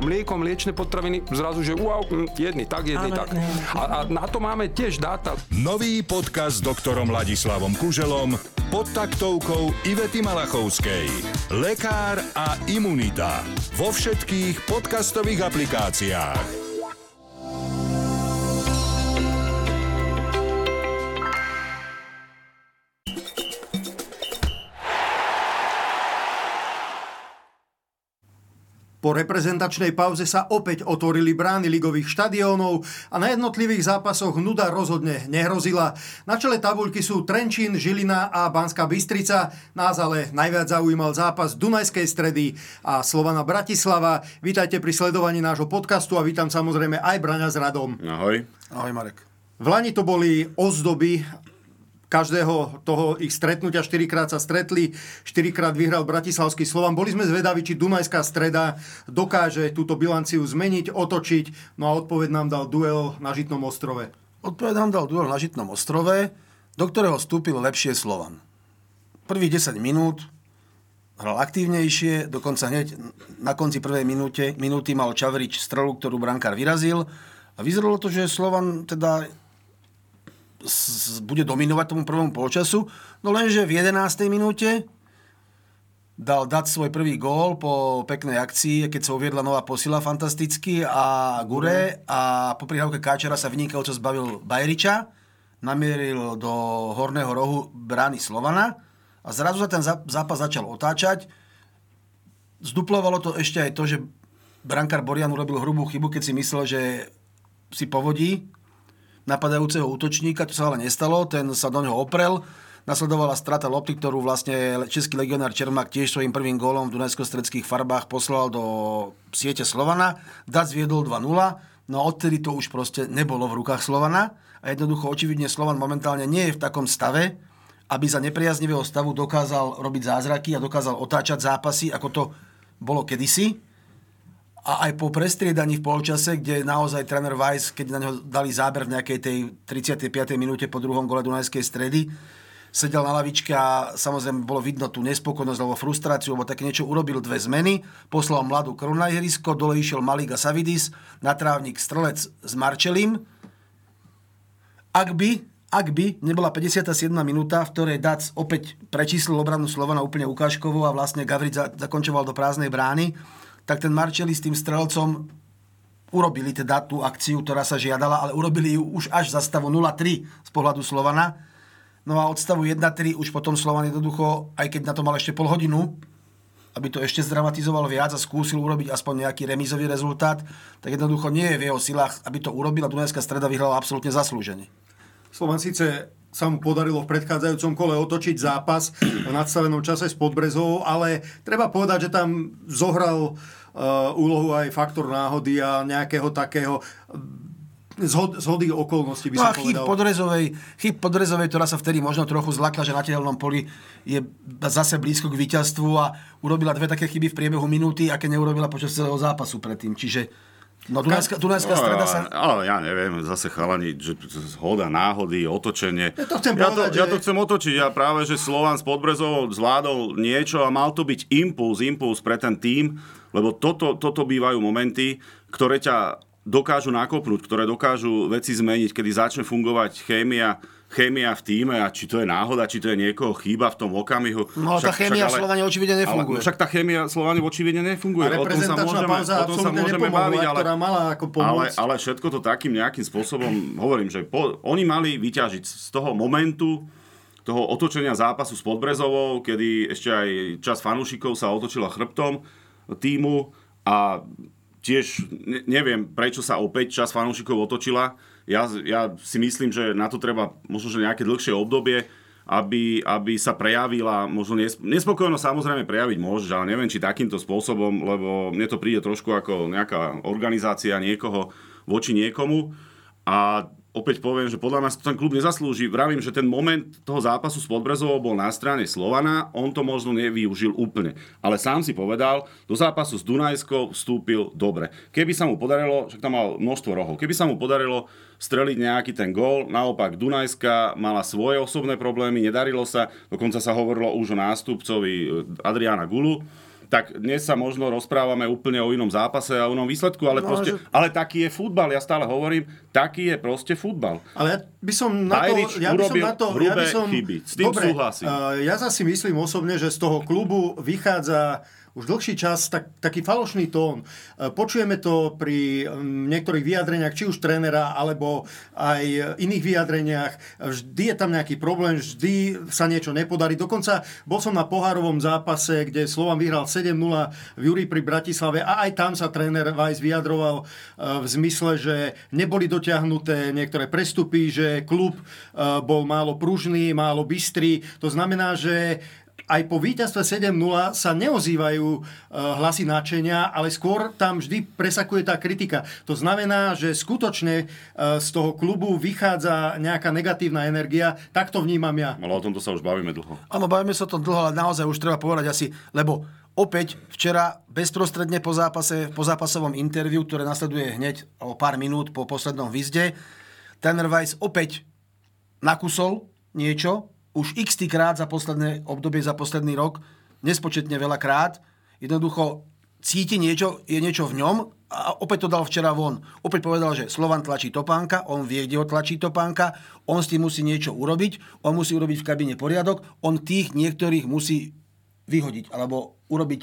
mlieko, mliečne potraviny, zrazu, že wow, jedni tak. A na to máme tiež dáta. Nový podcast s doktorom Ladislavom Kuželom pod taktovkou Ivety Malachovskej. Lekár a imunita. Vo všetkých podcastových aplikáciách. Po reprezentačnej pauze sa opäť otvorili brány ligových štadiónov a na jednotlivých zápasoch nuda rozhodne nehrozila. Na čele tabuľky sú Trenčín, Žilina a Banská Bystrica. Nás ale najviac zaujímal zápas Dunajskej Stredy a Slovana Bratislava. Vítajte pri sledovaní nášho podcastu a vítam samozrejme aj Braňa s Radom. Ahoj. Ahoj, Marek. V lani to boli ozdoby každého toho ich stretnutia, 4-krát sa stretli, 4-krát vyhral bratislavský Slovan. Boli sme zvedaví, či Dunajská Streda dokáže túto bilanciu zmeniť, otočiť. No a odpoveď nám dal duel na Žitnom ostrove. Odpoveď nám dal duel na Žitnom ostrove, do ktorého vstúpil lepšie Slovan. Prvých 10 minút hral aktívnejšie, dokonca hneď na konci prvej minúty mal Čavrič strelu, ktorú brankár vyrazil. A vyzeralo to, že Slovan teda bude dominovať tomu prvému polčasu, no lenže v 11. minúte dal dať svoj prvý gól po peknej akcii, keď sa uviedla nová posila fantasticky a Gure a po prihrávke Káčera sa vynikajúco zbavil Bajriča, namieril do horného rohu brány Slovana a zrazu sa ten zápas začal otáčať. Zduplovalo to ešte aj to, že brankár Borian urobil hrubú chybu, keď si myslel, že si povodí napadajúceho útočníka, to sa ale nestalo, ten sa do neho oprel, nasledovala strata lopty, ktorú vlastne český legionár Čermák tiež svojím prvým gólom v dunajsko-stredských farbách poslal do siete Slovana, Dac viedol 2-0, no odtedy to už proste nebolo v rukách Slovana a jednoducho očividne Slovan momentálne nie je v takom stave, aby za nepriaznivého stavu dokázal robiť zázraky a dokázal otáčať zápasy, ako to bolo kedysi. A aj po prestriedaní v polčase, kde naozaj tréner Weiss, keď na neho dali záber v nejakej tej 35. minúte po druhom gole Dunajskej Stredy, sedel na lavičke a samozrejme bolo vidno tú nespokojnosť alebo frustráciu, lebo také niečo urobil, 2 zmeny, poslal mladú krv na ihrisko, dole išiel Malík a Savidis, na trávnik Strelec s Marčelim. Ak by nebola 57. minúta, v ktorej Dac opäť prečíslil obranu Slovana úplne ukážkovo a vlastne Gavrič zakončoval do prázdnej brány, tak ten Marčeli s tým strelcom urobili teda tú akciu, ktorá sa žiadala, ale urobili ju už až za stavu 0-3 z pohľadu Slovana. No a od stavu 1-3 už potom Slovan jednoducho, aj keď na to mal ešte pol hodinu, aby to ešte zdramatizoval viac a skúsil urobiť aspoň nejaký remízový rezultát, tak jednoducho nie je v jeho silách, aby to urobil a Dunajská Streda vyhrala absolútne zaslúžene. Slovan síce sa mu podarilo v predchádzajúcom kole otočiť zápas v nadstavenom čase s Podbrezovou, ale treba povedať, že tam zohral úlohu aj faktor náhody a nejakého takého zhody okolností, by som povedal. Chyb Podbrezovej, ktorá sa vtedy možno trochu zlakla, že na tehelnom poli je zase blízko k víťazstvu a urobila 2 také chyby v priebehu minúty, aké neurobila počas celého zápasu predtým. Čiže Dunajská Streda sa... Ale ja neviem, zase chalani, že zhoda, náhody, otočenie. Ja to chcem otočiť. Ja práve, že Slovan s Podbrezovou zvládol niečo a mal to byť impuls pre ten tím, lebo toto bývajú momenty, ktoré ťa dokážu nakopnúť, ktoré dokážu veci zmeniť, kedy začne fungovať chémia v tíme a či to je náhoda, či to je niekoho chýba v tom okamihu. No tá chémia v Slovane očividne nefunguje. Však tá chémia v Slovane očividne nefunguje. A reprezentačná pauza absolútne nepomohla, ktorá mala ako pomôcť. Ale všetko to takým nejakým spôsobom, hovorím, že oni mali vyťažiť z toho momentu, toho otočenia zápasu s Podbrezovou, kedy ešte aj časť fanúšikov sa otočila chrbtom týmu a tiež neviem, prečo sa opäť časť fanúšikov otočila. Ja si myslím, že na to treba možno že nejaké dlhšie obdobie, aby sa prejavila, možno nespokojnosť samozrejme prejaviť môžeš, ale neviem, či takýmto spôsobom, lebo mne to príde trošku ako nejaká organizácia niekoho voči niekomu. A opäť poviem, že podľa nás to ten klub nezaslúži. Vravím, že ten moment toho zápasu s Podbrezovou bol na strane Slovana, on to možno nevyužil úplne. Ale sám si povedal, do zápasu s Dunajskou vstúpil dobre. Keby sa mu podarilo, však tam mal množstvo rohov, keby sa mu podarilo streliť nejaký ten gól, naopak Dunajská mala svoje osobné problémy, nedarilo sa, dokonca sa hovorilo už o nástupcovi Adriána Gulu, tak dnes sa možno rozprávame úplne o inom zápase a o inom výsledku, ale ale taký je futbal, ja stále hovorím, taký je proste futbal. Ale ja by som na to... chyby, s tým súhlasím. Ja zase myslím osobne, že z toho klubu vychádza už dlhší čas taký falošný tón. Počujeme to pri niektorých vyjadreniach, či už trénera, alebo aj iných vyjadreniach. Vždy je tam nejaký problém, vždy sa niečo nepodarí. Dokonca bol som na pohárovom zápase, kde Slovan vyhral 7-0 v Juri pri Bratislave a aj tam sa tréner Weiss vyjadroval v zmysle, že neboli dotiahnuté niektoré prestupy, že klub bol málo pružný, málo bystrý. To znamená, že aj po víťazstve 7-0 sa neozývajú hlasy nadšenia, ale skôr tam vždy presakuje tá kritika. To znamená, že skutočne z toho klubu vychádza nejaká negatívna energia. Tak to vnímam ja. Ale o tomto sa už bavíme dlho. Áno, bavíme sa o tom dlho, ale naozaj už treba povedať asi, lebo opäť včera bezprostredne po zápasovom interviu, ktoré nasleduje hneď o pár minút po poslednom výzde, tréner Weiss opäť nakusol niečo, už x krát za posledné obdobie, za posledný rok, nespočetne veľakrát, jednoducho cíti niečo, je niečo v ňom a opäť to dal včera von. Opäť povedal, že Slovan tlačí topánka, on vie, kde ho tlačí topánka, on s tým musí niečo urobiť, on musí urobiť v kabíne poriadok, on tých niektorých musí vyhodiť alebo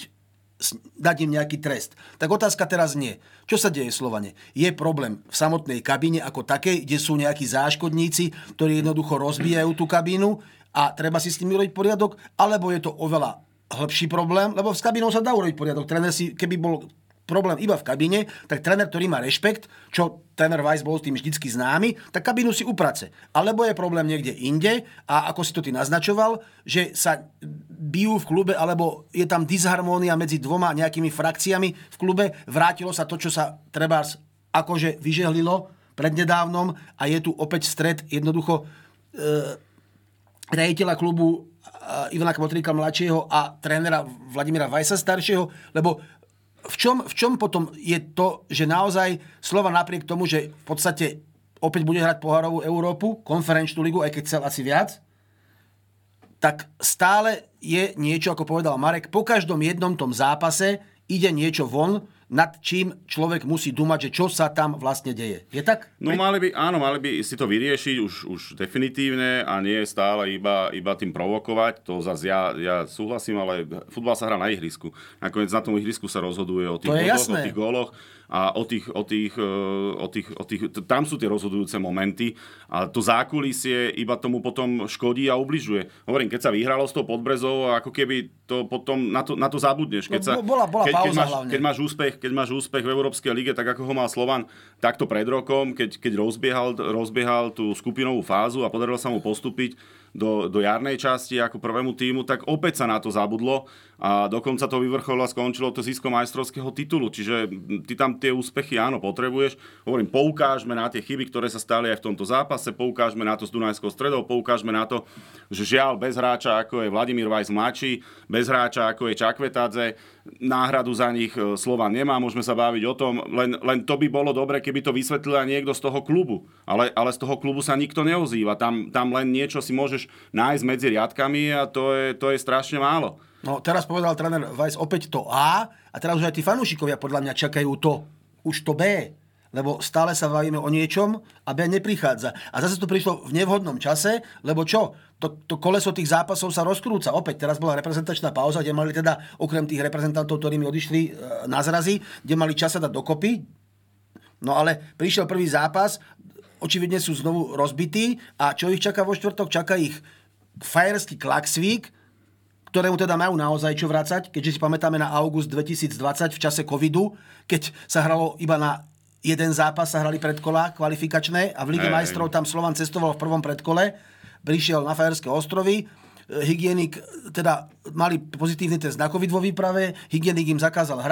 dať im nejaký trest. Tak otázka teraz nie. Čo sa deje v Slovane? Je problém v samotnej kabíne ako takej, kde sú nejakí záškodníci, ktorí jednoducho rozbijajú tú kabínu a treba si s tým urobiť poriadok, alebo je to oveľa hĺbší problém, lebo s kabínou sa dá urobiť poriadok. Tréner si, keby bol problém iba v kabíne, tak tréner, ktorý má rešpekt, čo tréner Weiss bol s tým vždycky známy, tak kabínu si uprace. Alebo je problém niekde inde a ako si to ty naznačoval, že sa bijú v klube, alebo je tam disharmónia medzi dvoma nejakými frakciami v klube, vrátilo sa to, čo sa trebárs akože vyžehlilo prednedávnom a je tu opäť stret jednoducho riaditeľa klubu Ivana Kmotríka mladšieho a trénera Vladimíra Weissa staršieho, lebo v čom potom je to, že naozaj Slovan napriek tomu, že v podstate opäť bude hrať pohárovú Európu, konferenčnú ligu, aj keď chcel asi viac, tak stále je niečo, ako povedal Marek, po každom jednom tom zápase ide niečo von, nad čím človek musí dúmať, že čo sa tam vlastne deje. Je tak? No mali by si to vyriešiť už definitívne a nie stále iba tým provokovať. To zase ja súhlasím, ale futbal sa hrá na ihrisku. Nakoniec na tom ihrisku sa rozhoduje o tých bodoch, o tých góloch a o tých tam sú tie rozhodujúce momenty a to zákulisie iba tomu potom škodí a ubližuje. Hovorím, keď sa vyhralo s tou Podbrezou, ako keby to potom na to zabudneš. Bola pauza hlavne. Keď máš úspech v Európskej lige, tak ako ho mal Slovan takto pred rokom, keď rozbiehal tú skupinovú fázu a podarilo sa mu postúpiť do jarnej časti ako prvému tímu, tak opäť sa na to zabudlo a dokonca to vyvrcholilo a skončilo to ziskom majstrovského titulu. Čiže ty tam tie úspechy áno potrebuješ. Hovorím, poukážme na tie chyby, ktoré sa stali aj v tomto zápase, poukážme na to s Dunajskou Stredou, poukážme na to, že žiaľ bez hráča ako je Vladimír Weiss mladší, bez hráča ako je Čakvetadze, náhradu za nich Slovan nemá, môžeme sa baviť o tom, len to by bolo dobre, keby to vysvetlil aj niekto z toho klubu. Ale z toho klubu sa nikto neozýva. Tam len niečo si môžeš nájsť medzi riadkami a to je strašne málo. No teraz povedal tréner Weiss opäť to A a teraz už aj tí fanúšikovia podľa mňa čakajú už to B. Lebo stále sa bavíme o niečom a B neprichádza. A zase to prišlo v nevhodnom čase, lebo čo? To koleso tých zápasov sa rozkrúca. Opäť teraz bola reprezentačná pauza, kde mali teda okrem tých reprezentantov, ktorí mi odišli na zrazy, kde mali čas sa dať dokopy. No ale prišiel prvý zápas, očividne sú znovu rozbití a čo ich čaká vo štvrtok? Čaká ich fajerský Klaksvík, ktorému teda majú naozaj čo vracať, keďže si pamätáme na august 2020 v čase covidu, keď sa hralo iba na jeden zápas, sa hrali predkolá kvalifikačné a v Lige majstrov tam Slovan cestoval v prvom predkole, prišiel na Fajerské ostrovy, hygienik, teda mali pozitívny test na covid vo výprave, hygienik im zakázal hrať,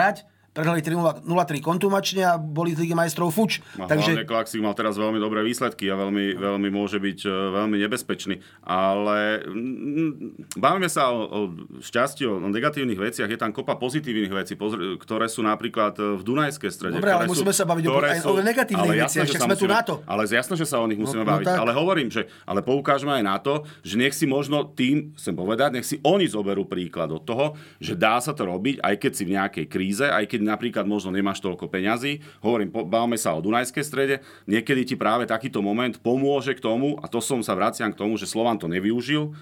prehrali 0-3 kontumačne a boli z Ligy majstrov fuč. Takže... Hlavne Klaksík mal teraz veľmi dobré výsledky a veľmi môže byť veľmi nebezpečný. Ale bavíme sa o šťastí, o negatívnych veciach. Je tam kopa pozitívnych vecí, ktoré sú napríklad v Dunajskej Strede. Dobre, ale musíme sa baviť o negatívnych veciach, však sme tu na to. Ale jasné, že sa o nich musíme baviť. Ale hovorím, že poukážeme aj na to, že nech si možno tým, chcem povedať, nech si oni zoberú príklad od toho, že dá sa to robiť, aj keď si v nejakej kríze, aj keď napríklad možno nemáš toľko peňazí. Hovorím, bavíme sa o Dunajskej Strede, niekedy ti práve takýto moment pomôže k tomu, a to som sa vraciam k tomu, že Slovan to nevyužil,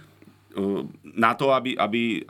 na to, aby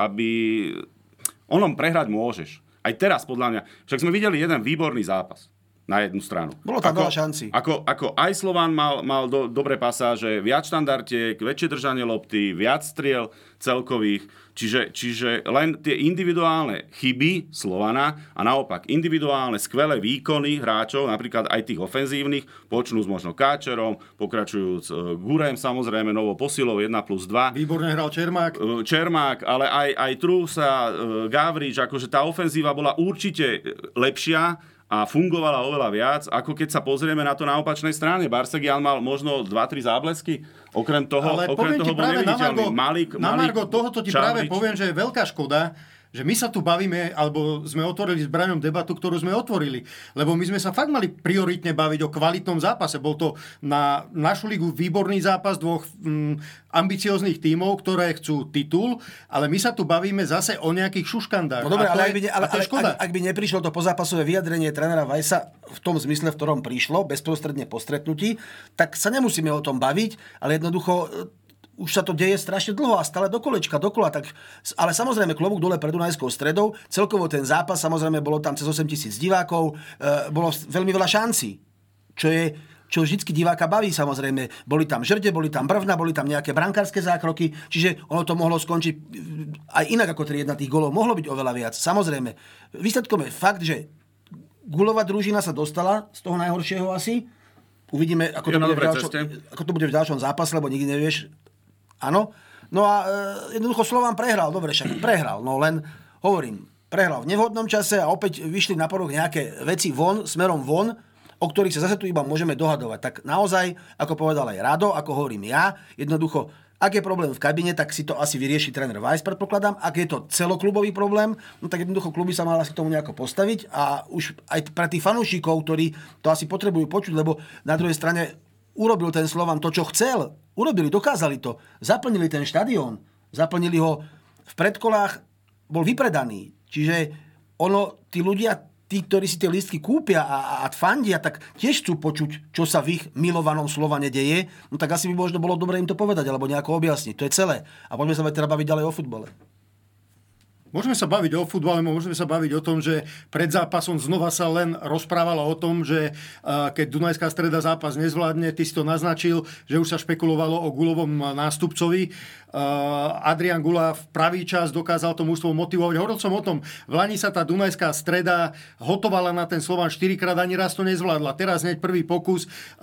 onom prehrať môžeš. Aj teraz, podľa mňa, však sme videli jeden výborný zápas na jednu stranu. Bolo tam veľa šancí. Ako aj Slovan mal dobré pasáže, viac štandardiek, väčšie držanie lopty, viac striel celkových. Čiže len tie individuálne chyby Slovana a naopak individuálne skvelé výkony hráčov, napríklad aj tých ofenzívnych, počnú s možno Káčerom, pokračujúc Gurem, samozrejme novou posilou 1+2. Výborne hral Čermák, ale aj Trusa, Gavrič, akože tá ofenzíva bola určite lepšia a fungovala oveľa viac, ako keď sa pozrieme na to na opačnej strane. Barsegian mal možno 2-3 záblesky, okrem toho bol neviditeľný. Na Margo tohoto ti práve poviem, že je veľká škoda, že my sa tu bavíme, alebo sme otvorili s Braňom debatu, ktorú sme otvorili. Lebo my sme sa fakt mali prioritne baviť o kvalitnom zápase. Bol to na našu ligu výborný zápas dvoch ambicióznych tímov, ktoré chcú titul, ale my sa tu bavíme zase o nejakých šuškandách. No dobre, ale ak by neprišlo to pozápasové vyjadrenie trénera Weissa v tom zmysle, v ktorom prišlo, bezprostredne po stretnutí, tak sa nemusíme o tom baviť, ale jednoducho už sa to deje strašne dlho a stále do kolečka, dokola. Ale samozrejme klobúk dole pred Dunajskou Stredou. Celkovo ten zápas, samozrejme, bolo tam cez 8 000 divákov. Bolo veľmi veľa šancí, čo vždycky diváka baví, samozrejme. Boli tam žrde, boli tam brvna, boli tam nejaké brankárske zákroky, čiže ono to mohlo skončiť aj inak ako 3-1 tých golov. Mohlo byť oveľa viac. Samozrejme, výsledkom je fakt, že gulová družina sa dostala z toho najhoršieho asi. Uvidíme, ako to bude v ďalšom zápase, lebo nikdy nevieš. Áno. No a jednoducho Slovan prehral. Dobre, však prehral. No len hovorím, prehral v nevhodnom čase a opäť vyšli na poruch nejaké veci smerom von, o ktorých sa zase tu iba môžeme dohadovať. Tak naozaj, ako povedal aj Rado, ako hovorím ja, jednoducho, ak je problém v kabine, tak si to asi vyrieši tréner Weiss, predpokladám. Ak je to celoklubový problém, no tak jednoducho kluby sa mali asi k tomu nejako postaviť a už aj pre tých fanúšikov, ktorí to asi potrebujú počuť, lebo na druhej strane urobil ten Slovan to, čo chcel. Dokázali to. Zaplnili ten štadión. Zaplnili ho v predkolách. Bol vypredaný. Čiže tí ľudia, tí, ktorí si tie lístky kúpia a fandia, tak tiež chcú počuť, čo sa v ich milovanom Slovane deje. No tak asi by možno bolo dobre im to povedať, alebo nejako objasniť. To je celé. A poďme sa teda baviť ďalej o futbale. Môžeme sa baviť o futbale, môžeme sa baviť o tom, že pred zápasom znova sa len rozprávalo o tom, že keď Dunajská Streda zápas nezvládne, ty si to naznačil, že už sa špekulovalo o Gulovom nástupcovi. Adrian Gula v pravý čas dokázal to mužstvo motivovať. Hovoril som o tom, v Lani sa tá Dunajská Streda hotovala na ten Slovan 4-krát, ani raz to nezvládla. Teraz hneď prvý pokus,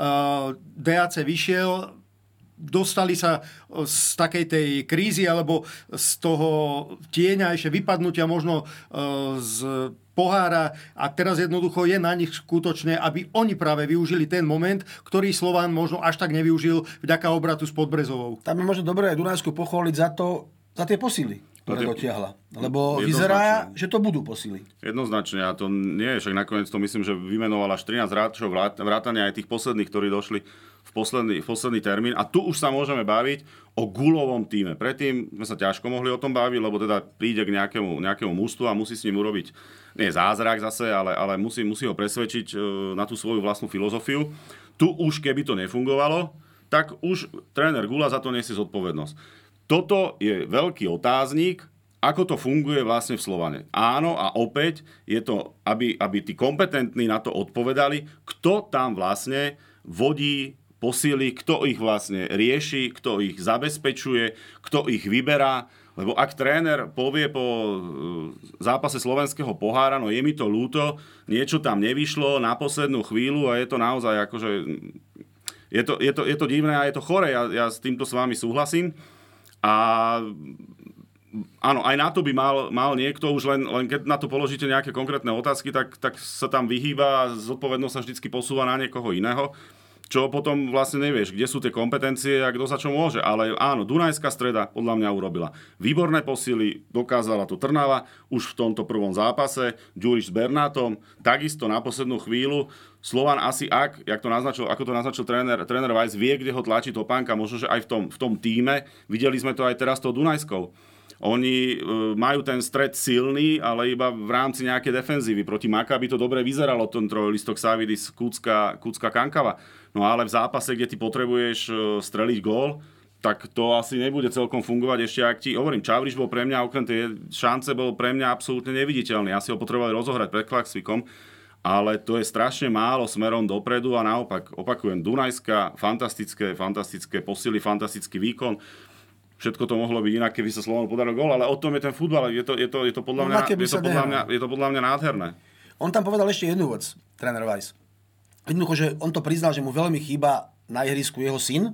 DAC vyšiel, dostali sa z takej tej krízy alebo z toho tieňa ešte vypadnutia možno z pohára a teraz jednoducho je na nich skutočne, aby oni práve využili ten moment, ktorý Slovan možno až tak nevyužil vďaka obratu s Podbrezovou. Tam je možno dobré aj Dunajsku pochváliť za tie posily, ktoré dotiahla. Lebo vyzerá, že to budú posily. Jednoznačne. A to nie je, však nakoniec to myslím, že vymenoval až 13 hráčov vrátane aj tých posledných, ktorí došli v posledný termín. A tu už sa môžeme baviť o Gulovom tíme. Predtým sme sa ťažko mohli o tom baviť, lebo teda príde k nejakému mužstvu a musí s ním urobiť, nie zázrak zase, ale musí ho presvedčiť na tú svoju vlastnú filozofiu. Tu už, keby to nefungovalo, tak už tréner Gula za to nesie zodpovednosť. Toto je veľký otáznik, ako to funguje vlastne v Slovane. Áno, a opäť je to, aby tí kompetentní na to odpovedali, kto tam vlastne vodí posily, kto ich vlastne rieši, kto ich zabezpečuje, kto ich vyberá. Lebo ak tréner povie po zápase slovenského pohára, no je mi to ľúto, niečo tam nevyšlo na poslednú chvíľu a je to naozaj akože... Je to divné a je to chore, ja s týmto s vami súhlasím. A áno, aj na to by mal niekto, už len keď na to položíte nejaké konkrétne otázky, tak sa tam vyhýba a zodpovednosť sa vždycky posúva na niekoho iného. Čo potom vlastne nevieš, kde sú tie kompetencie a kto sa čo môže. Ale áno, Dunajská Streda podľa mňa urobila výborné posily, dokázala to Trnava už v tomto prvom zápase, Ďuriš s Bernátom, takisto na poslednú chvíľu. Slovan asi ako to naznačil tréner Weiss, vie, kde ho tlačí Topánka, možno, že aj v tom tíme. Videli sme to aj teraz tou Dunajskou. Oni majú ten stred silný, ale iba v rámci nejakej defenzívy. Proti Maccabi to dobre vyzeralo, ten trojlistok Savidis, Kucka, Kankava. No ale v zápase, kde ty potrebuješ streliť gól, tak to asi nebude celkom fungovať ešte, ak ti hovorím, Čavriš bol pre mňa, okrem tej šance, bol pre mňa absolútne neviditeľný. Asi ho potrebovali rozohrať pred Klaxvikom, ale to je strašne málo smerom dopredu a naopak, opakujem, Dunajská, fantastické posily, fantastický výkon. Všetko to mohlo byť inak, keby sa Slovanu podaril gól, ale o tom je ten futbal. Je to podľa mňa nádherné. On tam povedal ešte jednu vec, tréner Weiss. Jednoducho, že on to priznal, že mu veľmi chýba na ihrisku jeho syn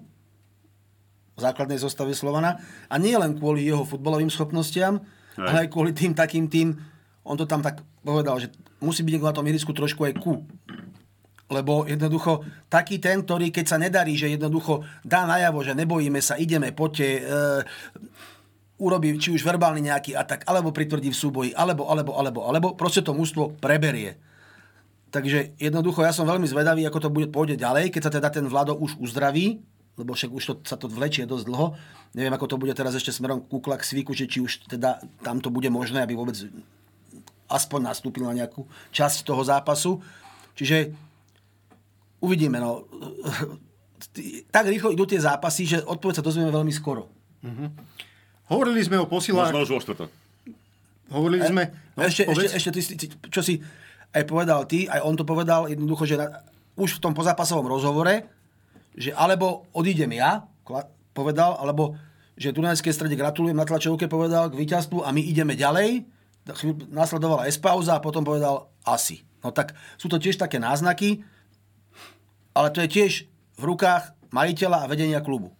v základnej zostave Slovana. A nie len kvôli jeho futbalovým schopnostiam, ale aj kvôli takým tým, on to tam tak povedal, že musí byť na tom ihrisku trošku aj Lebo jednoducho taký ten, ktorý keď sa nedarí, že jednoducho dá najavo, že nebojíme sa, ideme, poďte, urobí či už verbálny nejaký atak, alebo pritvrdí v súboji, alebo proste to mužstvo preberie. Takže jednoducho ja som veľmi zvedavý, ako to pôjde ďalej, keď sa teda ten Vlado už uzdraví, lebo však už sa to vlečie dosť dlho. Neviem, ako to bude teraz ešte smerom ku Klaxvíku, či už teda tam to bude možné, aby vôbec aspoň nastúpil na nejakú časť toho zápasu. Čiže uvidíme, no. Tak rýchlo idú tie zápasy, že odpoveď sa dozvieme veľmi skoro. Mm-hmm. Hovorili sme o posilách. Možno už vo štvrtok. Hovorili sme... No, ešte ty, čo si aj povedal ty, aj on to povedal jednoducho, že už v tom pozápasovom rozhovore, že alebo odídem ja, povedal, alebo že Dunajskej Strede gratulujem, na tlačovke povedal k víťazstvu a my ideme ďalej. Nasledovala S-pauza a potom povedal asi. No tak sú to tiež také náznaky, ale to je tiež v rukách majiteľa a vedenia klubu.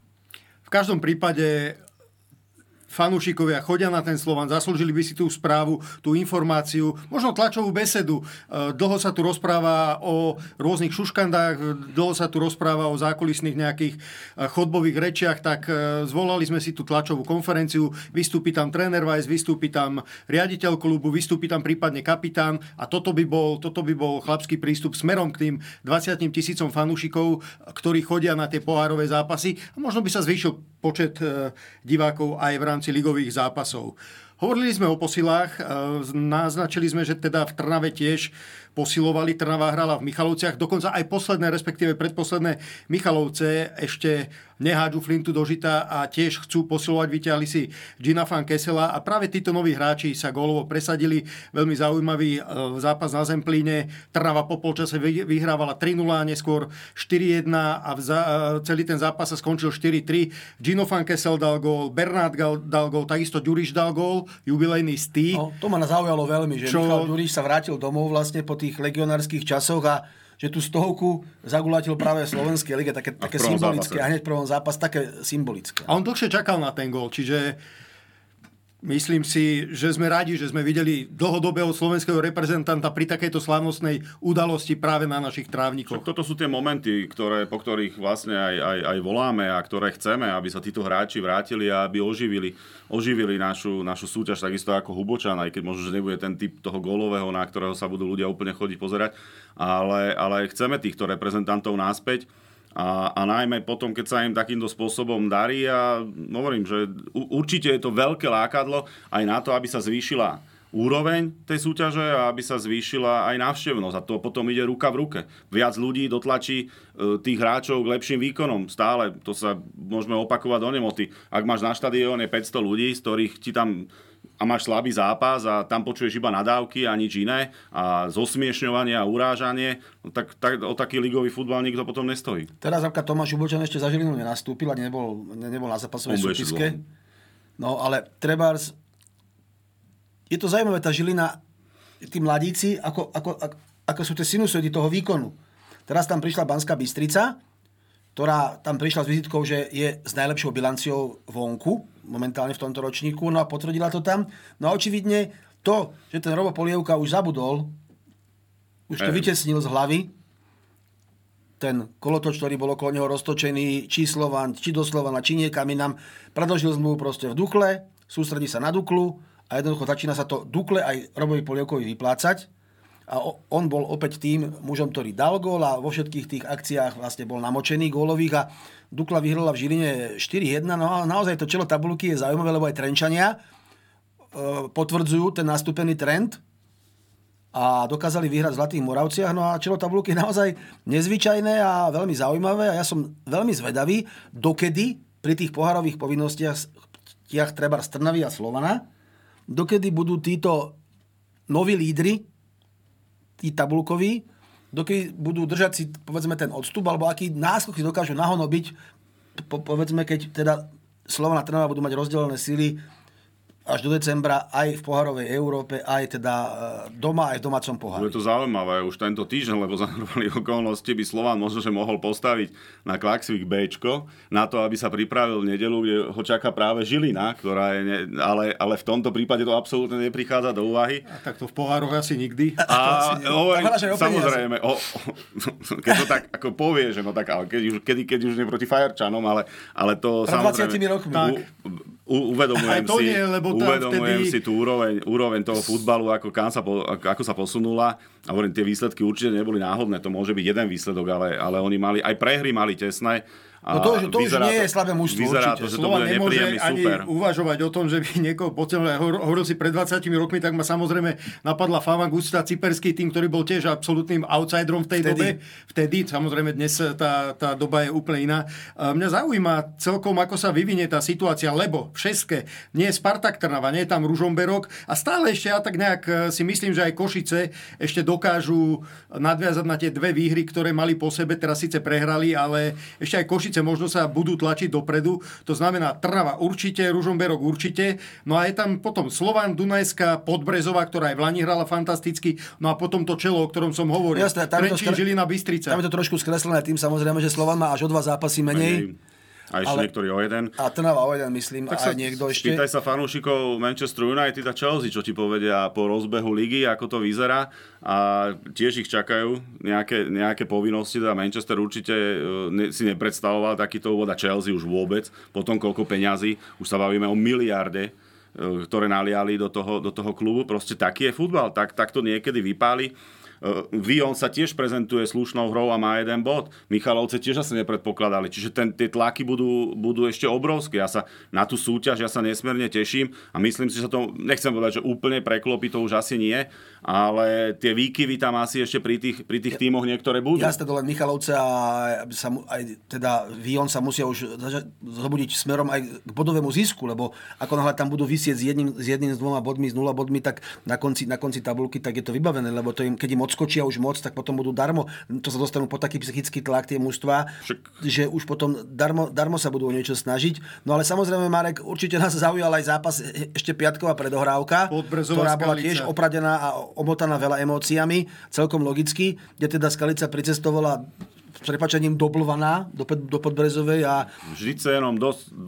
V každom prípade fanúšikovia chodia na ten Slovan, zaslúžili by si tú správu, tú informáciu, možno tlačovú besedu. Dlho sa tu rozpráva o rôznych šuškandách, dlho sa tu rozpráva o zákulisných nejakých chodbových rečiach, tak zvolali sme si tú tlačovú konferenciu, vystúpi tam tréner Weiss, vystúpi tam riaditeľ klubu, vystúpi tam prípadne kapitán a toto by bol chlapský prístup smerom k tým 20 000 fanúšikov, ktorí chodia na tie pohárové zápasy a možno by sa zvýšil počet divákov aj v rámci ligových zápasov. Hovorili sme o posilách, naznačili sme, že teda v Trnave tiež posilovali. Trnava hrala v Michalovciach, dokonca aj posledné, respektíve predposledné Michalovce ešte nehádžu flintu do žita a tiež chcú posilovať. Vyťahli si Gina van Kessela a práve títo noví hráči sa gólovo presadili. Veľmi zaujímavý zápas na Zemplíne. Trnava po polčase vyhrávala 3-0, neskôr 4-1 a celý ten zápas sa skončil 4-3. Gino van Kessel dal gól, Bernát dal gól, takisto Ďuriš dal gól, jubilejný stý. No, to ma zaujalo veľmi, že Michal Ďuriš sa vrátil domov vlastne po tých legionárskych časoch a že tú stovku zagulátil práve v Slovenskej lige, také symbolické. A hneď v prvom zápas také symbolické. A on dlhšie čakal na ten gól, čiže myslím si, že sme radi, že sme videli dlhodobého slovenského reprezentanta pri takejto slávnostnej udalosti práve na našich trávnikoch. Toto sú tie momenty, po ktorých vlastne aj voláme a ktoré chceme, aby sa títo hráči vrátili a aby oživili našu súťaž, takisto ako Hubočan, aj keď možno, že nebude ten typ toho gólového, na ktorého sa budú ľudia úplne chodiť pozerať, ale chceme týchto reprezentantov naspäť. A najmä potom, keď sa im takýmto spôsobom darí a hovorím, že určite je to veľké lákadlo aj na to, aby sa zvýšila úroveň tej súťaže a aby sa zvýšila aj návštevnosť. A to potom ide ruka v ruke. Viac ľudí dotlačí tých hráčov k lepším výkonom. Stále, to sa môžeme opakovať do nemoty. Ak máš na štadióne 500 ľudí, z ktorých ti tam a máš slabý zápas a tam počuješ iba nadávky a nič iné a zosmiešňovanie a urážanie, no tak o taký ligový futbal nikto potom nestojí. Teraz napríklad Tomáš Hubočan ešte za Žilinu nenastúpil a nebol na zápasovej súpiske. No ale trebárs je to zaujímavé, tá Žilina, tí mladíci, ako sú tie sinusoidy toho výkonu. Teraz tam prišla Banská Bystrica, ktorá tam prišla s vizitkou, že je s najlepšou bilanciou vonku, momentálne v tomto ročníku, no a potvrdila to tam. No a očividne to, že ten Robo Polievka už zabudol, už to vytesnil z hlavy, ten kolotoč, ktorý bol okolo neho roztočený, či Slovan, či do Slovana, či niekam inám, predĺžil zmluvu proste v Dukle, sústredí sa na Duklu a jednoducho začína sa to Dukle aj Robovi Polievkovi vyplácať. A on bol opäť tým mužom, ktorý dal gól a vo všetkých tých akciách vlastne bol namočený gólových a Dukla vyhrala v Žiline 4-1. No a naozaj to čelo tabulky je zaujímavé, lebo aj Trenčania potvrdzujú ten nastúpený trend a dokázali vyhrať v Zlatých Moravciach. No a čelo tabulky je naozaj nezvyčajné a veľmi zaujímavé a ja som veľmi zvedavý, dokedy pri tých pohárových povinnostiach treba z Trnavy a Slovana, dokedy budú títo noví lídri, tí tabulkoví, dokedy budú držať si, povedzme, ten odstup, alebo aký náskok si dokážu nahonobiť, povedzme, keď teda Slovan a Trnava budú mať rozdelené síly až do decembra aj v pohárovej Európe, aj teda doma, aj v domácom pohári. Je to zaujímavé už tento týždeň, lebo za normálnych okolností by Slovan možno, že mohol postaviť na Klaxvik Bčko, na to, aby sa pripravil v nedeľu, kde ho čaká práve Žilina, ktorá je, ale v tomto prípade to absolútne neprichádza do úvahy. A tak to v pohároch asi nikdy. A samozrejme, keď to tak ako povie, že no tak, ale keď už nie proti Fajerčanom, ale to samozrejme... 20 rokmi. Uvedomujem si tú úroveň toho futbalu, ako sa posunula. A hovorím, tie výsledky určite neboli náhodné. To môže byť jeden výsledok, ale oni mali, aj prehry mali tesné. No to už nie je slabé mužstvo. Vyzerá to, že to bude nepríjemný super. Ani uvažovať o tom, že by niekoho podceňoval. Hovoril si pred 20 rokmi, tak ma samozrejme napadla Fama Gusta, cyperský tým, ktorý bol tiež absolútnym outsiderom v tej dobe. Vtedy, samozrejme dnes tá doba je úplne iná. Mňa zaujíma celkom, ako sa vyvinie tá situácia, lebo v Šeske nie je Spartak Trnava, nie je tam Ružomberok a stále ešte ja tak nejak si myslím, že aj Košice ešte dokážu nadviazať na tie dve výhry, ktoré mali po sebe, teraz síce prehrali, ale ešte aj Košice možno sa budú tlačiť dopredu. To znamená Trnava určite, Ružomberok určite. No a je tam potom Slovan, Dunajská, Podbrezová, ktorá aj v Lani hrala fantasticky. No a potom to čelo, o ktorom som hovoril. Jasné, Trenčín, Žilina, Bystrica. Tam je to trošku skreslené tým, samozrejme, že Slovan má až o 2 zápasy menej. A ešte niektorý o jeden. A Trnava o jeden, myslím, tak a niekto ešte. Spýtaj sa fanúšikov Manchester United a Chelsea, čo ti povedia po rozbehu ligy, ako to vyzerá. A tiež ich čakajú nejaké povinnosti. Teda Manchester určite si nepredstavoval takýto úvod a Chelsea už vôbec. Potom koľko peňazí, už sa bavíme o miliarde, ktoré naliali do toho klubu. Proste taký je futbal, tak to niekedy vypáli. Vion sa tiež prezentuje slušnou hrou a má 1 bod. Michalovce tiež asi nepredpokladali. Čiže tie tlaky budú ešte obrovské. Na tú súťaž ja sa nesmierne teším a myslím si, že sa to, nechcem povedať, že úplne preklopí, to už asi nie, ale tie výkyvy tam asi ešte pri tých tímoch niektoré budú. Jasne, to len Michalovce a aj teda Vion sa musia už zobudiť smerom aj k bodovému zisku, lebo ako náhle tam budú vysieť s jedným, s 2 bodmi, s 0 bodmi, tak na konci tabulky tak je to vybavené, lebo to keď im odskočia už moc, tak potom budú darmo. To sa dostanú pod taký psychický tlak tie mužstva, že už potom darmo sa budú o niečo snažiť. No ale samozrejme, Marek, určite nás zaujal aj zápas ešte piatková predohrávka, ktorá bola tiež opradená a omotaná veľa emóciami, celkom logicky, kde teda Skalica pricestovala s prepáčením doblvaná do Podbrezovej a... Vždy jenom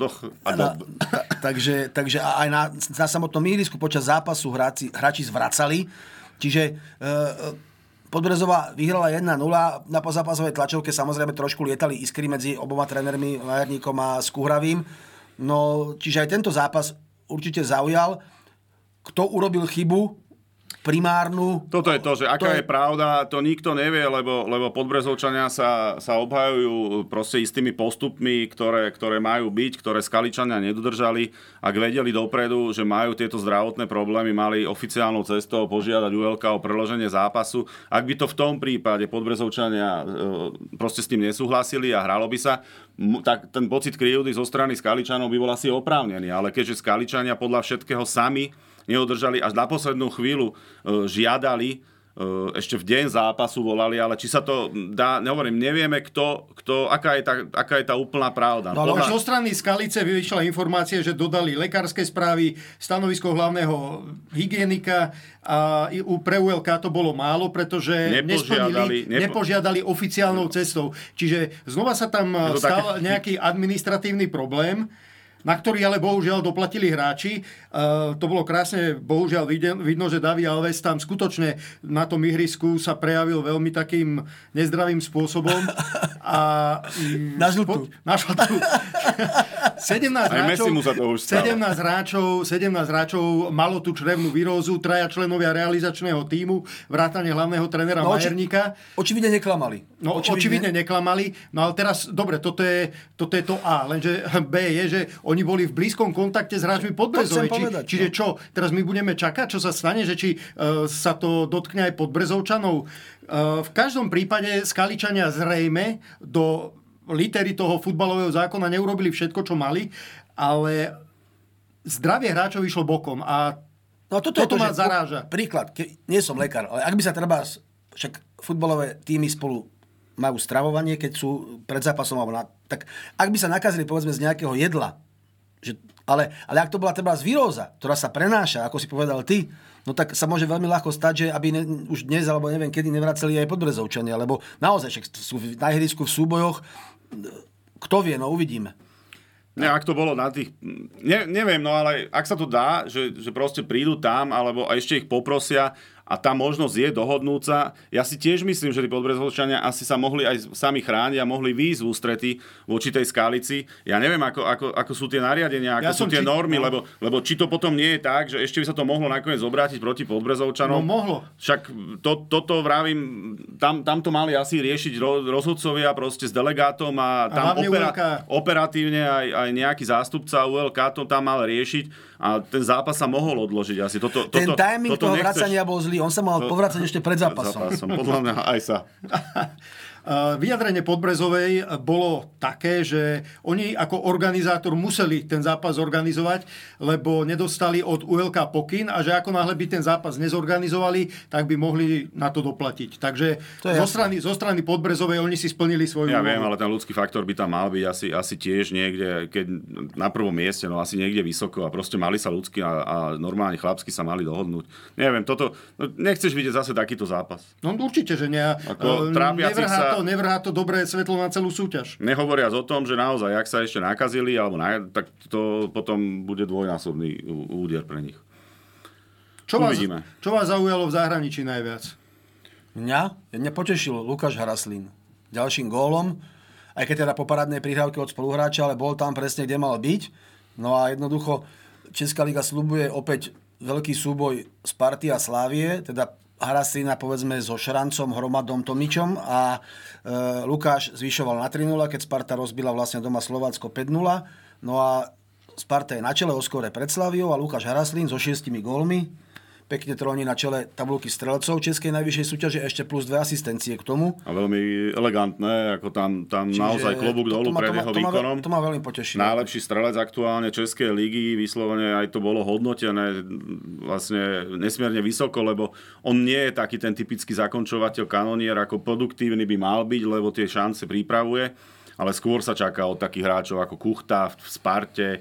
Takže aj na samotnom ihrisku počas zápasu hráči zvracali. Čiže Podbrezová vyhrala 1-0. Na pozápasovej tlačovke samozrejme trošku lietali iskry medzi oboma trénermi, Majerníkom a Skuhravým. No, čiže aj tento zápas určite zaujal. Kto urobil chybu primárnu? Toto je to, že aká je pravda, to nikto nevie, lebo Podbrezovčania sa obhajujú proste istými postupmi, ktoré majú byť, ktoré Skaličania nedodržali. Ak vedeli dopredu, že majú tieto zdravotné problémy, mali oficiálnou cestou požiadať ULK o preloženie zápasu. Ak by to v tom prípade Podbrezovčania proste s tým nesúhlasili a hralo by sa, tak ten pocit krivdy zo strany Skaličanov by bol asi oprávnený. Ale keďže Skaličania podľa všetkého sami neudržali, až na poslednú chvíľu žiadali ešte v deň zápasu volali, ale či sa to dá, nevieme, aká je tá úplná pravda. No ale zo strany Skalice vyšla informácia, že dodali lekárske správy, stanovisko hlavného hygienika a pre ULK to bolo málo, pretože nepožiadali oficiálnou cestou. Čiže znova sa tam stal nejaký administratívny problém, na ktorý ale bohužiaľ doplatili hráči. To bolo krásne, bohužiaľ vidno, že David Alves tam skutočne na tom ihrisku sa prejavil veľmi takým nezdravým spôsobom. A na žltú. 17 hráčov malo tú črevnú virózu, 3 členovia realizačného tímu, vrátane hlavného trénera Majerníka. Očividne neklamali. Očividne neklamali. No ale teraz, dobre, toto je to A, lenže B je, že oni boli v blízkom kontakte s hráčmi Podbrezovej. Čiže čo? Teraz my budeme čakať, čo sa stane, že či sa to dotkne aj Podbrezovčanov. V každom prípade Skaličania zrejme do litery toho futbalového zákona neurobili všetko, čo mali, ale zdravie hráčov išlo bokom a toto ma zaráža. Príklad, nie som lekár, ale ak by sa treba, však futbalové týmy spolu majú stravovanie, keď sú pred zápasom, tak ak by sa nakazili povedzme z nejakého jedla, ale ak to bola teda víróza, ktorá sa prenáša, ako si povedal ty, no tak sa môže veľmi ľahko stať, že aby už dnes, alebo neviem kedy, nevraceli aj Podbrezovčania, lebo naozaj však sú na ihrisku v súbojoch, kto vie, no uvidíme. Ak to bolo na tých... Neviem, no ale ak sa to dá, že proste prídu tam, alebo a ešte ich poprosia a tá možnosť je dohodnúť sa. Ja si tiež myslím, že tí Podbrezovčania asi sa mohli aj sami chrániť a mohli výjsť v ústrety voči tej Skalici. Ja neviem, ako sú tie nariadenia, ako sú tie normy, lebo či to potom nie je tak, že ešte by sa to mohlo nakoniec obrátiť proti Podbrezovčanom. No mohlo. Však toto vravím, tam to mali asi riešiť rozhodcovia proste s delegátom a tam operatívne aj nejaký zástupca ULK to tam mal riešiť a ten zápas sa mohol odložiť asi. Ten timing toho vracania bol zlý. On sa mal povracať ešte pred zápasom. Podľa mňa aj sa. Vyjadrenie Podbrezovej bolo také, že oni ako organizátor museli ten zápas organizovať, lebo nedostali od ULK pokyn a že ako náhle by ten zápas nezorganizovali, tak by mohli na to doplatiť. Takže zo strany Podbrezovej oni si splnili svoju úlohu. Ja viem, ale ten ľudský faktor by tam mal byť asi tiež niekde, keď na prvom mieste, no asi niekde vysoko a proste mali sa ľudsky a normálne chlapsky sa mali dohodnúť. Neviem, nechceš vidieť zase takýto zápas. No určite, že nie. Nevrhá to dobré svetlo na celú súťaž. Nehovoriac o tom, že naozaj, ak sa ešte nakazili, tak to potom bude dvojnásobný úder pre nich. Čo vás zaujalo v zahraničí najviac? Mňa potešil Lukáš Haraslín ďalším gólom, aj keď teda po parádnej prihrávke od spoluhráča, ale bol tam presne, kde mal byť. No a jednoducho Česká liga sľubuje opäť veľký súboj Sparty a Slávie, teda Haraslína povedzme so Šrancom, Hromadom, Tomičom a Lukáš zvyšoval na 3-0, keď Sparta rozbila vlastne doma Slovácko 5-0. No a Sparta je na čele o skóre pred Slaviou a Lukáš Haraslín so 6 gólmi. Pekne tróni na čele tabuľky strelcov Českej najvyššej súťaže, ešte plus 2 asistencie k tomu. A veľmi elegantné, ako tam naozaj klobúk dolu pred jeho výkonom. To ma veľmi potešilo. Najlepší strelec aktuálne Českej ligy, vyslovene aj to bolo hodnotené vlastne nesmierne vysoko, lebo on nie je taký ten typický zakončovateľ kanonier, ako produktívny by mal byť, lebo tie šance pripravuje. Ale skôr sa čaká od takých hráčov ako Kuchta v Sparte,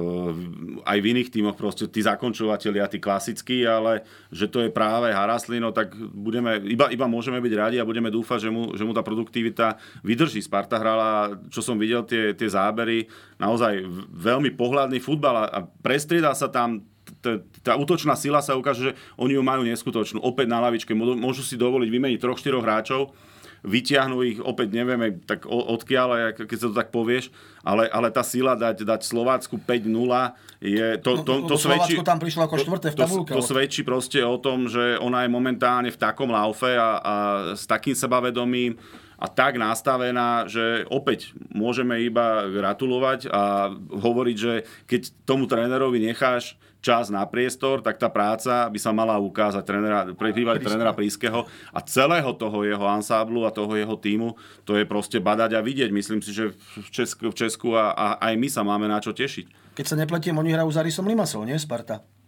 aj v iných tímoch proste tí zakončovatelia, tí klasickí, ale že to je práve Haraslino, tak iba môžeme byť radi a budeme dúfať, že mu tá produktivita vydrží. Sparta hrala, čo som videl, tie zábery, naozaj veľmi pohľadný futbal a prestriedá sa tam tá útočná sila, sa ukáže, že oni ju majú neskutočnú. Opäť na lavičke môžu si dovoliť vymeniť 3-4 hráčov, vyťahnú ich, opäť nevieme tak odkiaľ, keď sa to tak povieš, ale tá sila dať Slovácku 5-0 je to svedčí. Slovácko tam prišlo ako štvrté v tabuľke. To svedčí proste o tom, že ona je momentálne v takom laufe a s takým sebavedomím a tak nastavená, že opäť môžeme iba gratulovať a hovoriť, že keď tomu trénerovi necháš čas na priestor, tak tá práca by sa mala ukázať trénera Prískeho a celého toho jeho ansáblu a toho jeho tímu, to je proste badať a vidieť. Myslím si, že v Česku a aj my sa máme na čo tešiť. Keď sa nepletiem, oni hrajú s Arisom Limassol, nie Sparta?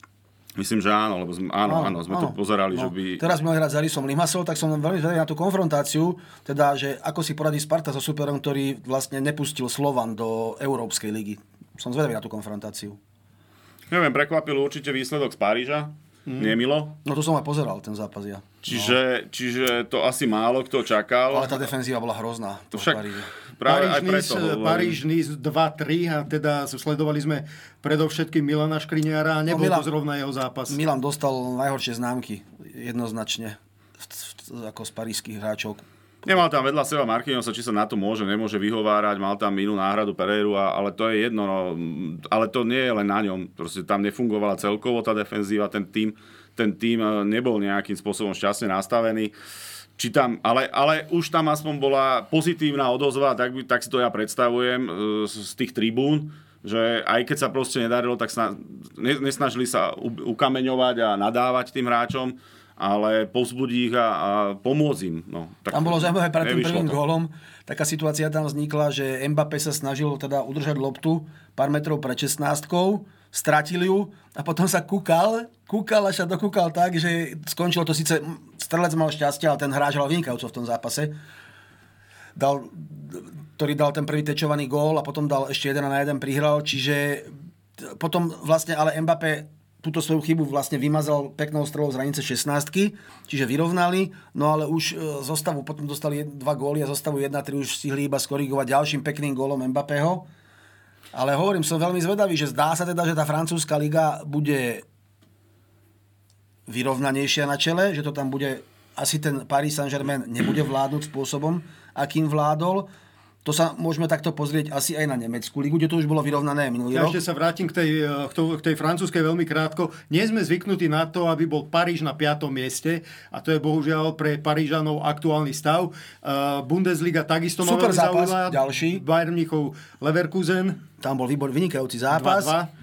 Myslím, že áno, lebo sme to pozerali, že by... Teraz by mali hrať za Risom Limassol, tak som veľmi zvedavý na tú konfrontáciu, teda, že ako si poradí Sparta so superom, ktorý vlastne nepustil Slovan do Európskej ligy. Som zvedavý na tú konfrontáciu. Neviem, prekvapil určite výsledok z Paríža. Nemilo. No to som aj pozeral, ten zápas ja. Čiže to asi málo kto čakal. Ale tá defenzíva bola hrozná. Však práve aj preto. Paríž-Nice 2-3 a teda sledovali sme predovšetkým Milana Škriniara a nebol to zrovna jeho zápas. Milan dostal najhoršie známky jednoznačne ako z parížskych hráčov. Nemal tam vedľa seba Marquinhosa, či sa na to nemôže vyhovárať, mal tam inú náhradu Pereiru, ale to je jedno, no, ale to nie je len na ňom. Proste tam nefungovala celkovo tá defenzíva, ten tým nebol nejakým spôsobom šťastne nastavený. Ale už tam aspoň bola pozitívna odozva, tak si to ja predstavujem z tých tribún, že aj keď sa proste nedarilo, tak nesnažili sa ukameňovať a nadávať tým hráčom, ale povzbudiť ich a pomôcť im. No, tam bolo zaujímavé pred tým prvým gólom. Taká situácia tam vznikla, že Mbappé sa snažil teda udržať loptu pár metrov pred 16-kou, stratil ju a potom sa kúkal až sa dokúkal tak, že skončilo to síce, strelec mal šťastie, ale ten hráč hral vynikajúco v tom zápase. Ktorý dal ten prvý tečovaný gól a potom dal ešte 1-1 prihral, čiže potom vlastne ale Mbappé túto svoju chybu vlastne vymazal peknou strelou z hranice 16-ky, čiže vyrovnali, no ale už zostavu, potom dostali 2 góly a zostavu 1-3 už stihli iba skorigovať ďalším pekným gólom Mbappého. Ale hovorím, som veľmi zvedavý, že zdá sa teda, že tá francúzska liga bude vyrovnanejšia na čele, že to tam bude, asi ten Paris Saint-Germain nebude vládnuť spôsobom, akým vládol. To sa môžeme takto pozrieť asi aj na nemeckú ligu, kde to už bolo vyrovnané minulý rok. Ešte sa vrátim k tej francúzskej veľmi krátko. Nie sme zvyknutí na to, aby bol Paríž na 5. mieste a to je bohužiaľ pre Parížanov aktuálny stav. Bundesliga takisto ma veľmi zaujala. Ďalší. Bayern Mníchov Leverkusen. Tam bol vynikajúci zápas.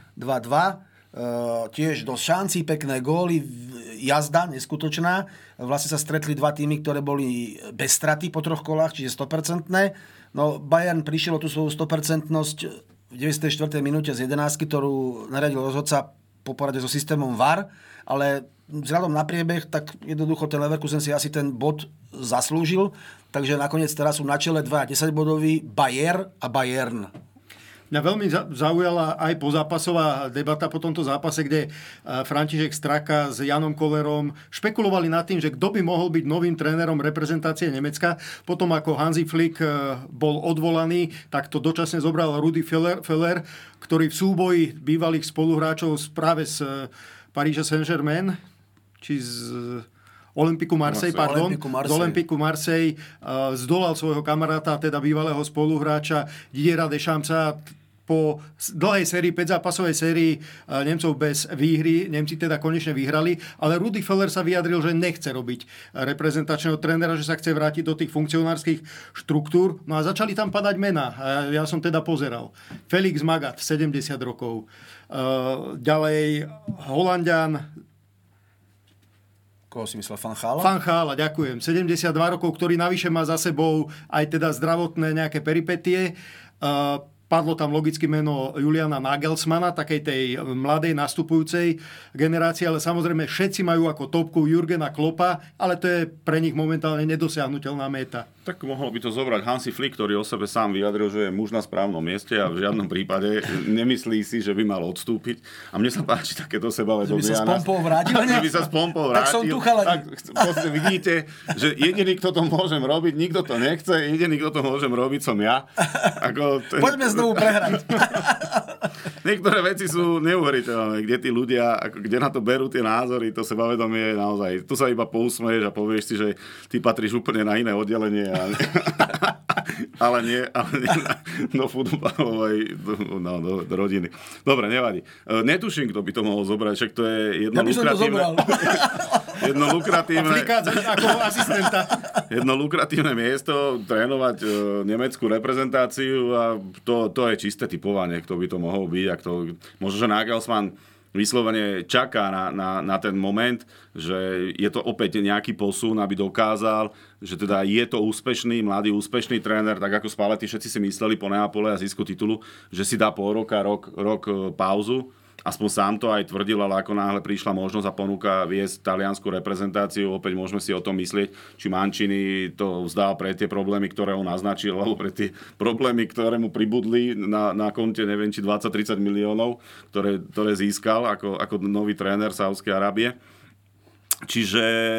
2-2. Tiež dosť šancí, pekné góly, jazda neskutočná. Vlastne sa stretli 2 týmy, ktoré boli bez straty po 3 kolách, čiže 100%. No Bayern prišiel o tú svoju 100%nosť v 94. minúte z 11, ktorú naradil rozhodca po porade so systémom VAR, ale vzhľadom na priebeh, tak jednoducho ten Leverkusen si asi ten bod zaslúžil, takže nakoniec teraz sú na čele 2 10-bodový Bayer a Bayern. Mňa veľmi zaujala aj pozápasová debata po tomto zápase, kde František Straka s Janom Kollerom špekulovali nad tým, že kto by mohol byť novým trénerom reprezentácie Nemecka. Potom ako Hansi Flick bol odvolaný, tak to dočasne zobral Rudi Völler, ktorý v súboji bývalých spoluhráčov práve z Paríža Saint-Germain, či z Olympiku Marseille, z Olympiku Marseille zdolal svojho kamaráta, teda bývalého spoluhráča Didiera Deschampsa po dlhej sérii, 5-zápasovej sérii Nemcov bez výhry. Nemci teda konečne vyhrali, ale Rudi Völler sa vyjadril, že nechce robiť reprezentačného trénera, že sa chce vrátiť do tých funkcionárskych štruktúr. No a začali tam padať mená. Ja som teda pozeral. Felix Magath, 70 rokov. Ďalej Holanďan. Koho si myslel? Van Gaal? Van Gaal, ďakujem. 72 rokov, ktorý navyše má za sebou aj teda zdravotné nejaké peripetie. Padlo tam logicky meno Juliana Nagelsmana, takej tej mladej nastupujúcej generácie, ale samozrejme všetci majú ako topku Jurgena Kloppa, ale to je pre nich momentálne nedosiahnuteľná méta. Tak mohol by to zobrať Hansi Flick, ktorý o sebe sám vyjadril, že je muž na správnom mieste a v žiadnom prípade nemyslí si, že by mal odstúpiť. A mne sa páči takéto sebavedomie. Že by sa s pompou vrátil. Tak som tu chalani. Tak vidíte, že jediný, kto to môžem robiť, nikto to nechce, jediný, kto to môžem robiť, som ja. Poďme znovu prehrať. Niektoré veci sú neuveriteľné, kde tí ľudia, kde na to berú tie názory, to sebavedomie je naozaj. Tu sa iba pousmeješ a povieš si, že ty patríš úplne na iné oddelenie. Ale nie do futbalovej, do rodiny. Dobre, nevadí. Netuším, kto by to mohol zobrať, však to je jedno lukratívne ako asistenta. Jedno lukratívne miesto, trénovať nemeckú reprezentáciu a to je čisté typovanie, kto by to mohol byť. Možno, že Nagelsmann vyslovene čaká na ten moment, že je to opäť nejaký posun, aby dokázal, že teda je to úspešný, mladý, úspešný tréner, tak ako Spalletti všetci si mysleli po Neapole a zisku titulu, že si dá pol roka, rok pauzu aspoň sám to aj tvrdil, ale ako náhle prišla možnosť a ponuka viesť taliansku reprezentáciu, opäť môžeme si o tom myslieť, či Mancini to vzdal pre tie problémy, ktoré on naznačil, alebo pre tie problémy, ktoré mu pribudli na konte, neviem, či 20-30 miliónov, ktoré získal ako nový tréner Saúdskej Arábie. Čiže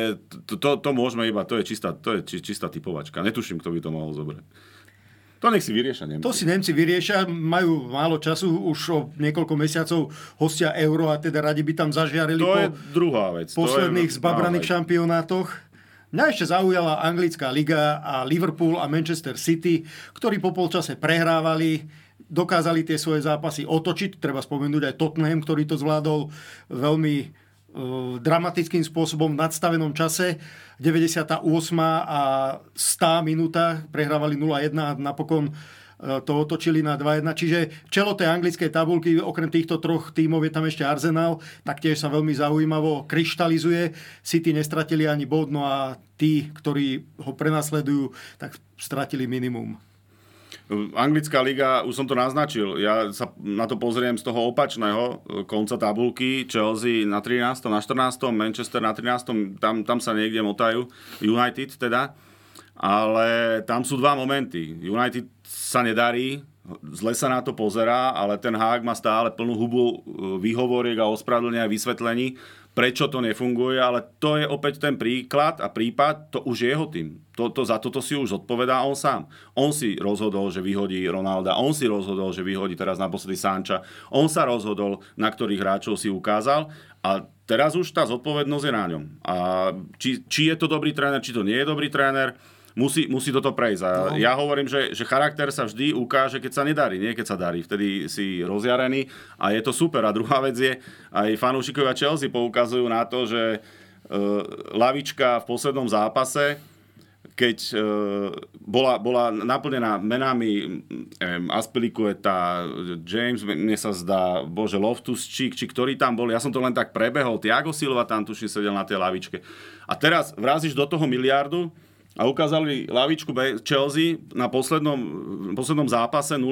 to môžeme iba, to je čistá typovačka. Netuším, kto by to mohol zobrať. To nech si vyriešia Nemci. To si Nemci vyriešia, majú málo času, už o niekoľko mesiacov hostia Euro a teda radi by tam zažiarili to je druhá vec. Posledných zbabraných šampionátoch. Mňa ešte zaujala anglická liga a Liverpool a Manchester City, ktorí po polčase prehrávali, dokázali tie svoje zápasy otočiť. Treba spomenúť aj Tottenham, ktorý to zvládol veľmi dramatickým spôsobom v nadstavenom čase. 98. a 100 minúta prehrávali 0-1 a napokon to otočili na 2-1. Čiže čelo tej anglickej tabulky, okrem týchto troch tímov je tam ešte Arsenal, tak tiež sa veľmi zaujímavo kryštalizuje. City nestratili ani bod, no a tí, ktorí ho prenasledujú, tak stratili minimum. Anglická liga, už som to naznačil, ja sa na to pozriem z toho opačného konca tabulky. Chelsea na 13., na 14., Manchester na 13., tam sa niekde motajú, United teda, ale tam sú dva momenty. United sa nedarí, zle sa na to pozerá, ale ten Hák má stále plnú hubu výhovoriek a ospravedlnenia a vysvetlení, prečo to nefunguje, ale to je opäť ten príklad a prípad, to už je jeho tým. Za toto si už odpovedá on sám. On si rozhodol, že vyhodí Ronalda, on si rozhodol, že vyhodí teraz naposledy Sancha, on sa rozhodol, na ktorých hráčov si ukázal a teraz už tá zodpovednosť je na ňom. A či je to dobrý tréner, či to nie je dobrý tréner, musí toto prejsť. A ja hovorím, že charakter sa vždy ukáže, keď sa nedarí, nie keď sa darí. Vtedy si rozjarený a je to super. A druhá vec je, aj fanúšikovia Chelsea poukazujú na to, že lavička v poslednom zápase, keď bola naplnená menami Azpilicueta, James, mne sa zdá, Loftus-Cheek, či ktorý tam bol, ja som to len tak prebehol, Thiago Silva tam tuším sedel na tej lavičke. A teraz vrazíš do toho miliardu, a ukázali lavičku Chelsea na poslednom zápase 0-0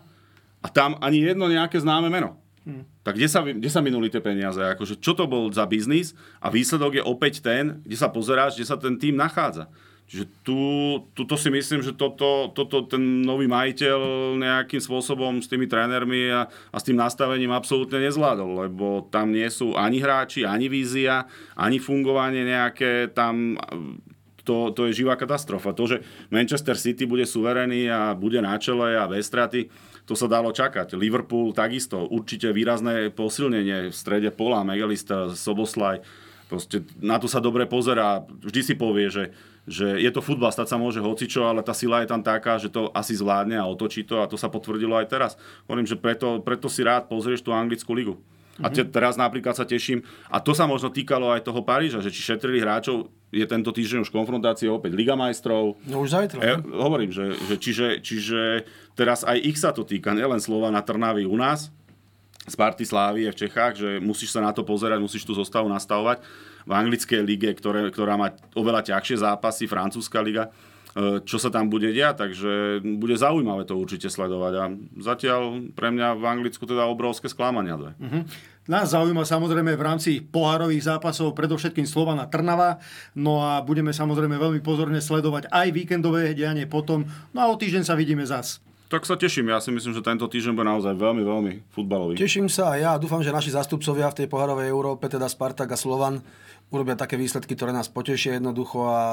a tam ani jedno nejaké známe meno. Tak kde sa minuli tie peniaze? Akože, čo to bol za biznis? A výsledok je opäť ten, kde sa pozeráš, kde sa ten tým nachádza. Čiže tu si myslím, že toto ten nový majiteľ nejakým spôsobom s tými trénermi a s tým nastavením absolútne nezvládol, lebo tam nie sú ani hráči, ani vízia, ani fungovanie nejaké tam. To je živá katastrofa. To, že Manchester City bude suverénny a bude na čele a bez straty, to sa dalo čakať. Liverpool takisto, určite výrazné posilnenie v strede pola, McAllister, Soboslaj. Proste na to sa dobre pozerá. Vždy si povie, že je to futbal, stať sa môže hocičo, ale tá sila je tam taká, že to asi zvládne a otočí to a to sa potvrdilo aj teraz. Hovorím, že preto si rád pozrieš tú anglickú ligu. A teraz napríklad sa teším, a to sa možno týkalo aj toho Paríža, že či šetrili hráčov, je tento týždeň už konfrontácia opäť Liga majstrov. No už zajtra. Hovorím, že čiže teraz aj ich sa to týka, nielen Slovana Trnavy u nás, Sparty Slávie v Čechách, že musíš sa na to pozerať, musíš tú zostavu nastavovať. V anglickej lige, ktorá má oveľa ťažšie zápasy, francúzska liga, čo sa tam bude diať, takže bude zaujímavé to určite sledovať. A zatiaľ pre mňa v Anglicku teda obrovské sklamania dve. Nás zaujíma samozrejme v rámci pohárových zápasov predovšetkým Slovana Trnava, no a budeme samozrejme veľmi pozorne sledovať aj víkendové dianie potom, no a o týždeň sa vidíme zas. Tak sa teším, ja si myslím, že tento týždeň bude naozaj veľmi, veľmi futbalový. Teším sa a ja dúfam, že naši zástupcovia v tej pohárovej Európe, teda Spartak a Slovan, urobia také výsledky, ktoré nás potešia jednoducho a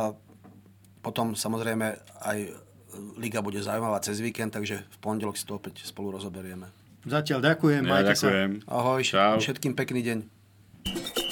potom samozrejme aj liga bude zaujímavá cez víkend, takže v pondelok si to opäť spolu rozoberieme. Zatiaľ ďakujem, majte sa. Ahoj, Čau. všetkým pekný deň.